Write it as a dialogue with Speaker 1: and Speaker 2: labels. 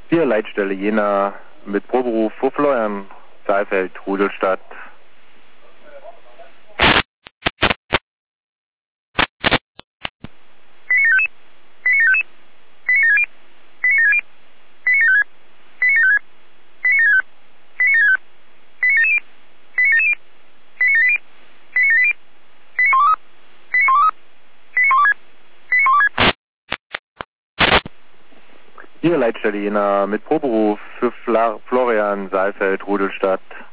Speaker 1: Hier Leitstelle Jena mit Proberuf für Florian Saalfeld, Rudolstadt. Hier Leitstelle Jena mit Proberuf für Florian Saalfeld, Rudolstadt.